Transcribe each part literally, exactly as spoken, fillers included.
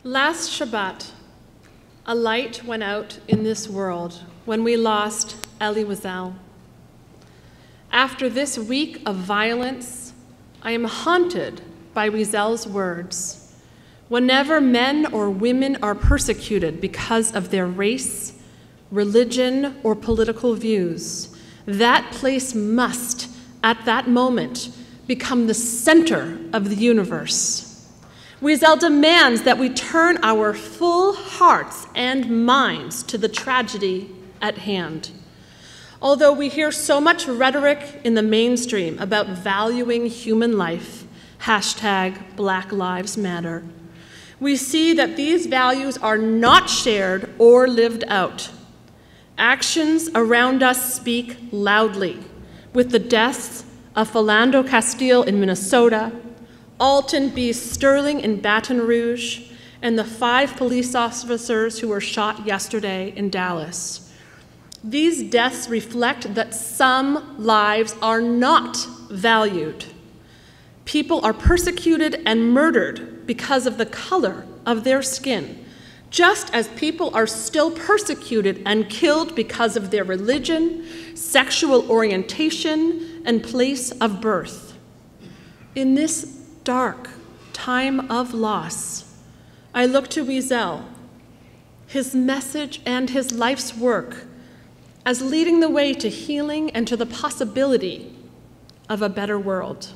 Last Shabbat, a light went out in this world when we lost Elie Wiesel. After this week of violence, I am haunted by Wiesel's words. Whenever men or women are persecuted because of their race, religion, or political views, that place must, at that moment, become the center of the universe. Wiesel demands that we turn our full hearts and minds to the tragedy at hand. Although we hear so much rhetoric in the mainstream about valuing human life, hashtag Black Lives Matter, we see that these values are not shared or lived out. Actions around us speak loudly, with the deaths of Philando Castile in Minnesota, Alton B. Sterling in Baton Rouge, and the five police officers who were shot yesterday in Dallas. These deaths reflect that some lives are not valued. People are persecuted and murdered because of the color of their skin, just as people are still persecuted and killed because of their religion, sexual orientation, and place of birth. In this dark time of loss, I look to Wiesel, his message and his life's work as leading the way to healing and to the possibility of a better world.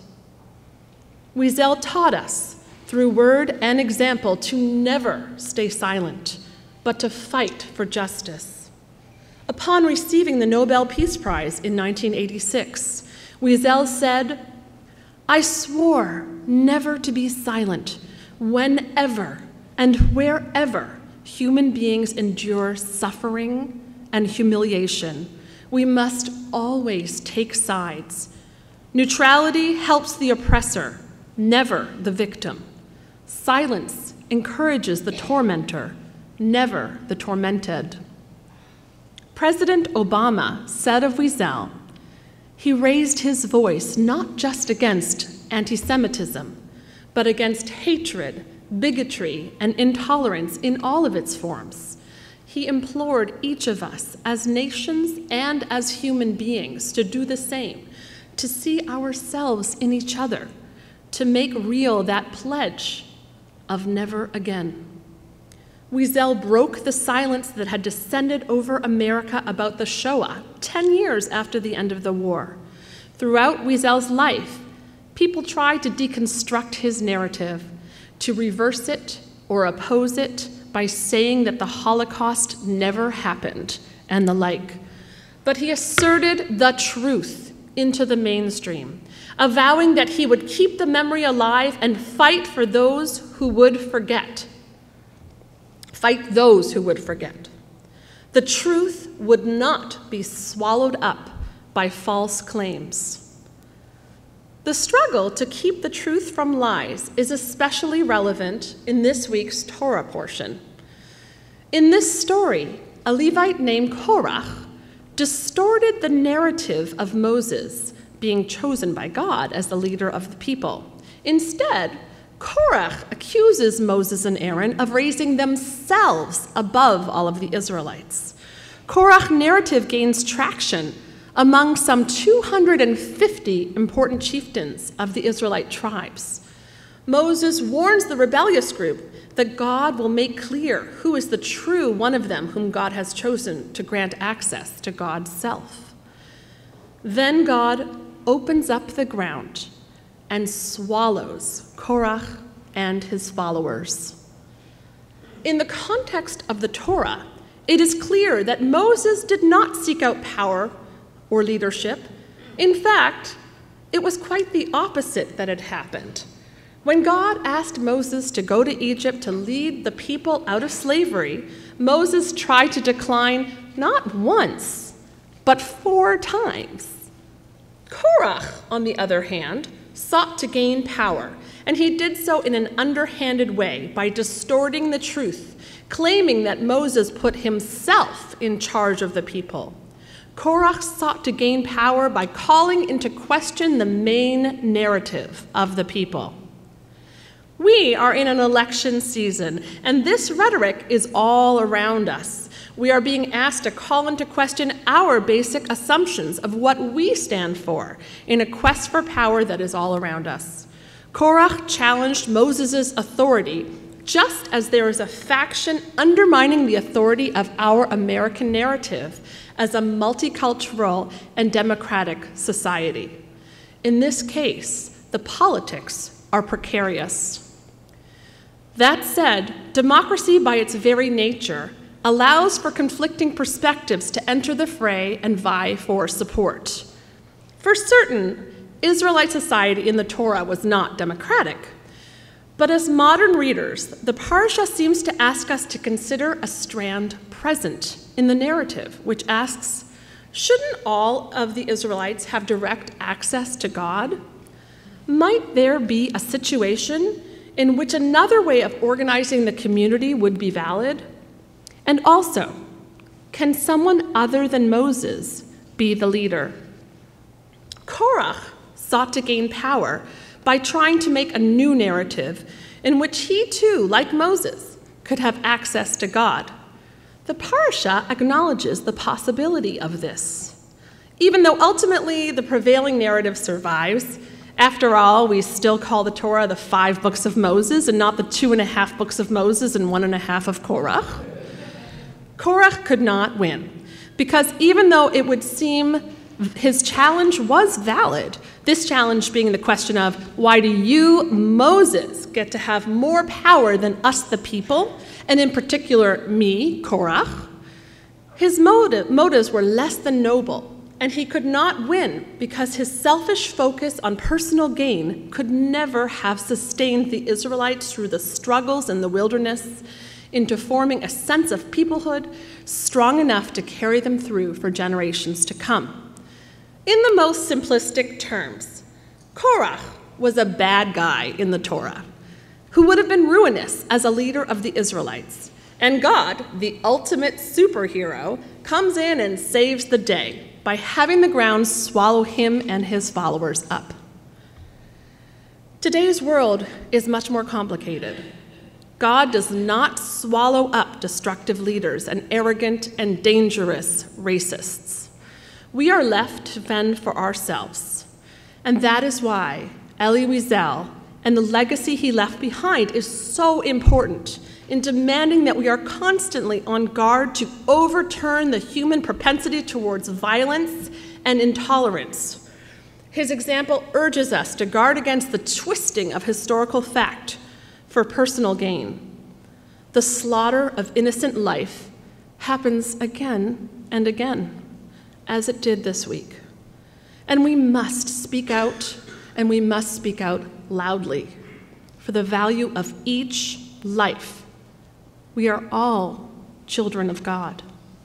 Wiesel taught us through word and example to never stay silent, but to fight for justice. Upon receiving the Nobel Peace Prize in nineteen eighty-six, Wiesel said, "I swore never to be silent whenever and wherever human beings endure suffering and humiliation. We must always take sides. Neutrality helps the oppressor, never the victim. Silence encourages the tormentor, never the tormented." President Obama said of Wiesel, he raised his voice not just against anti-Semitism, but against hatred, bigotry, and intolerance in all of its forms. He implored each of us as nations and as human beings to do the same, to see ourselves in each other, to make real that pledge of never again. Wiesel broke the silence that had descended over America about the Shoah ten years after the end of the war. Throughout Wiesel's life, people tried to deconstruct his narrative, to reverse it or oppose it by saying that the Holocaust never happened and the like. But he asserted the truth into the mainstream, avowing that he would keep the memory alive and fight for those who would forget. Fight those who would forget. The truth would not be swallowed up by false claims. The struggle to keep the truth from lies is especially relevant in this week's Torah portion. In this story, a Levite named Korach distorted the narrative of Moses being chosen by God as the leader of the people. Instead, Korach accuses Moses and Aaron of raising themselves above all of the Israelites. Korach's narrative gains traction among some two hundred fifty important chieftains of the Israelite tribes. Moses warns the rebellious group that God will make clear who is the true one of them whom God has chosen to grant access to God's self. Then God opens up the ground and swallows Korach and his followers. In the context of the Torah, it is clear that Moses did not seek out power or leadership. In fact, it was quite the opposite that had happened. When God asked Moses to go to Egypt to lead the people out of slavery, Moses tried to decline not once, but four times. Korach, on the other hand, sought to gain power, and he did so in an underhanded way by distorting the truth, claiming that Moses put himself in charge of the people. Korach sought to gain power by calling into question the main narrative of the people. We are in an election season, and this rhetoric is all around us. We are being asked to call into question our basic assumptions of what we stand for in a quest for power that is all around us. Korach challenged Moses' authority, just as there is a faction undermining the authority of our American narrative as a multicultural and democratic society. In this case, the politics are precarious. That said, democracy by its very nature allows for conflicting perspectives to enter the fray and vie for support. For certain, Israelite society in the Torah was not democratic. But as modern readers, the Parsha seems to ask us to consider a strand present in the narrative, which asks, shouldn't all of the Israelites have direct access to God? Might there be a situation in which another way of organizing the community would be valid? And also, can someone other than Moses be the leader? Korach sought to gain power by trying to make a new narrative in which he too, like Moses, could have access to God. The Parsha acknowledges the possibility of this. Even though ultimately the prevailing narrative survives, after all, we still call the Torah the five books of Moses and not the two and a half books of Moses and one and a half of Korach. Korach could not win, because even though it would seem his challenge was valid, this challenge being the question of, why do you, Moses, get to have more power than us, the people, and in particular me, Korach? His motive, motives were less than noble, and he could not win because his selfish focus on personal gain could never have sustained the Israelites through the struggles in the wilderness into forming a sense of peoplehood strong enough to carry them through for generations to come. In the most simplistic terms, Korach was a bad guy in the Torah who would have been ruinous as a leader of the Israelites. And God, the ultimate superhero, comes in and saves the day by having the ground swallow him and his followers up. Today's world is much more complicated. God does not swallow up destructive leaders and arrogant and dangerous racists. We are left to fend for ourselves. And that is why Elie Wiesel and the legacy he left behind is so important in demanding that we are constantly on guard to overturn the human propensity towards violence and intolerance. His example urges us to guard against the twisting of historical fact for personal gain. The slaughter of innocent life happens again and again, as it did this week. And we must speak out, and we must speak out loudly for the value of each life. We are all children of God.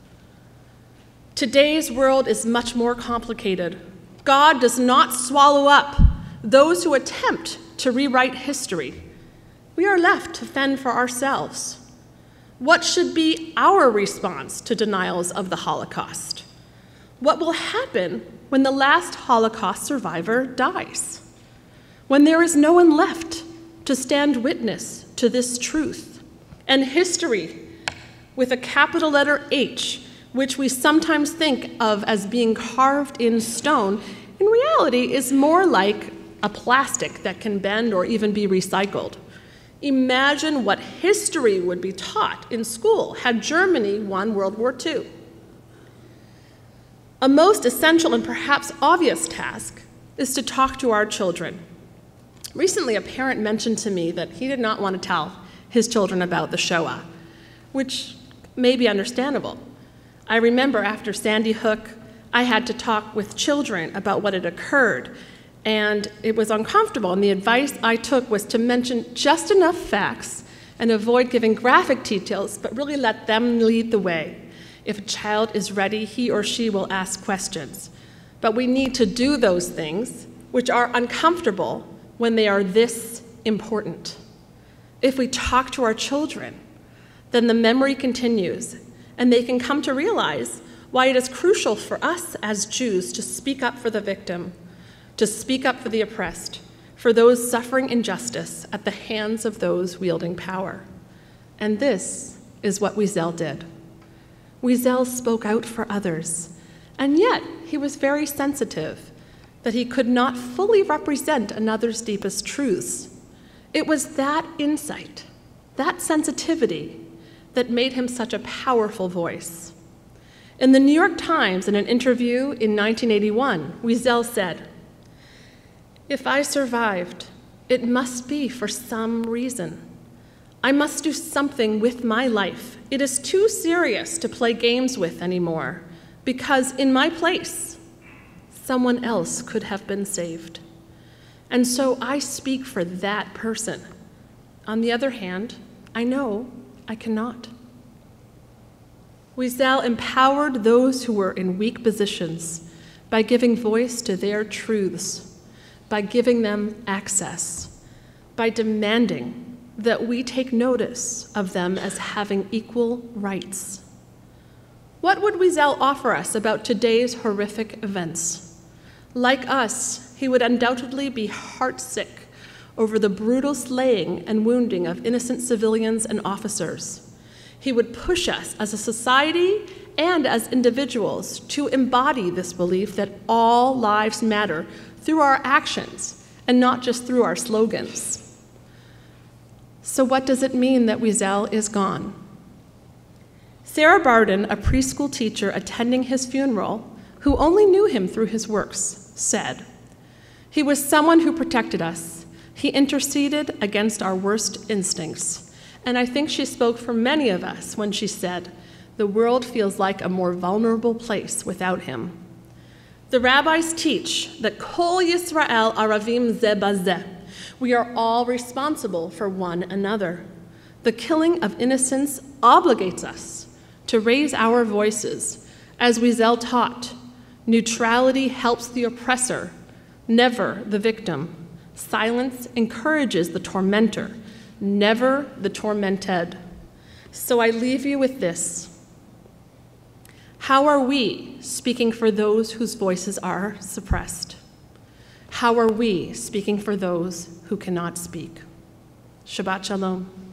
Today's world is much more complicated. God does not swallow up those who attempt to rewrite history. We are left to fend for ourselves. What should be our response to denials of the Holocaust? What will happen when the last Holocaust survivor dies? When there is no one left to stand witness to this truth? And history, with a capital letter H, which we sometimes think of as being carved in stone, in reality is more like a plastic that can bend or even be recycled. Imagine what history would be taught in school had Germany won World War Two. A most essential and perhaps obvious task is to talk to our children. Recently, a parent mentioned to me that he did not want to tell his children about the Shoah, which may be understandable. I remember after Sandy Hook, I had to talk with children about what had occurred, and it was uncomfortable, and the advice I took was to mention just enough facts and avoid giving graphic details, but really let them lead the way. If a child is ready, he or she will ask questions. But we need to do those things, which are uncomfortable when they are this important. If we talk to our children, then the memory continues, and they can come to realize why it is crucial for us as Jews to speak up for the victim, to speak up for the oppressed, for those suffering injustice at the hands of those wielding power. And this is what Wiesel did. Wiesel spoke out for others, and yet he was very sensitive that he could not fully represent another's deepest truths. It was that insight, that sensitivity, that made him such a powerful voice. In the New York Times, in an interview in nineteen eighty-one, Wiesel said, "If I survived, it must be for some reason. I must do something with my life. It is too serious to play games with anymore, because in my place, someone else could have been saved. And so I speak for that person. On the other hand, I know I cannot." Wiesel empowered those who were in weak positions by giving voice to their truths, by giving them access, by demanding that we take notice of them as having equal rights. What would Wiesel offer us about today's horrific events? Like us, he would undoubtedly be heartsick over the brutal slaying and wounding of innocent civilians and officers. He would push us as a society and as individuals to embody this belief that all lives matter through our actions and not just through our slogans. So what does it mean that Wiesel is gone? Sarah Barden, a preschool teacher attending his funeral, who only knew him through his works, said, "He was someone who protected us. He interceded against our worst instincts." And I think she spoke for many of us when she said, "The world feels like a more vulnerable place without him." The rabbis teach that Kol Yisrael Aravim Ze Bazeh. We are all responsible for one another. The killing of innocents obligates us to raise our voices. As Wiesel taught, neutrality helps the oppressor, never the victim. Silence encourages the tormentor, never the tormented. So I leave you with this. How are we speaking for those whose voices are suppressed? How are we speaking for those who cannot speak? Shabbat Shalom.